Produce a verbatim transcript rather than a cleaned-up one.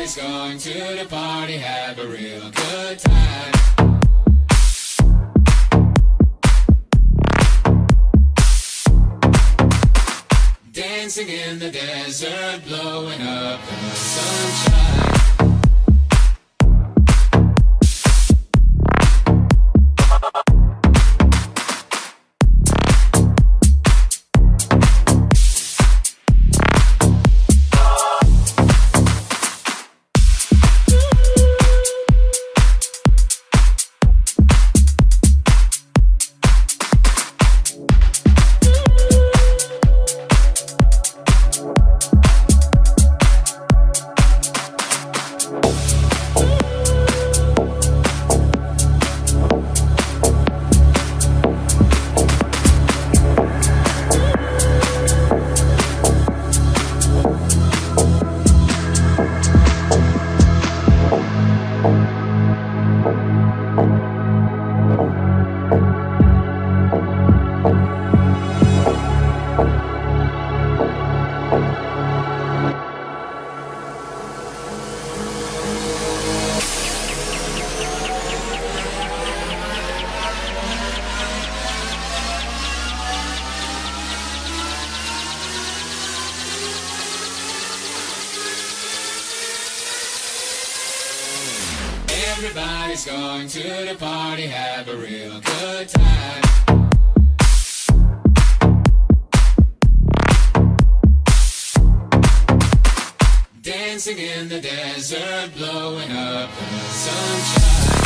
Everybody's going to the party, have a real good time. Dancing in the desert, blowing up the sunshine. Everybody's going to the party, have a real good time. Dancing in the desert, blowing up the sunshine.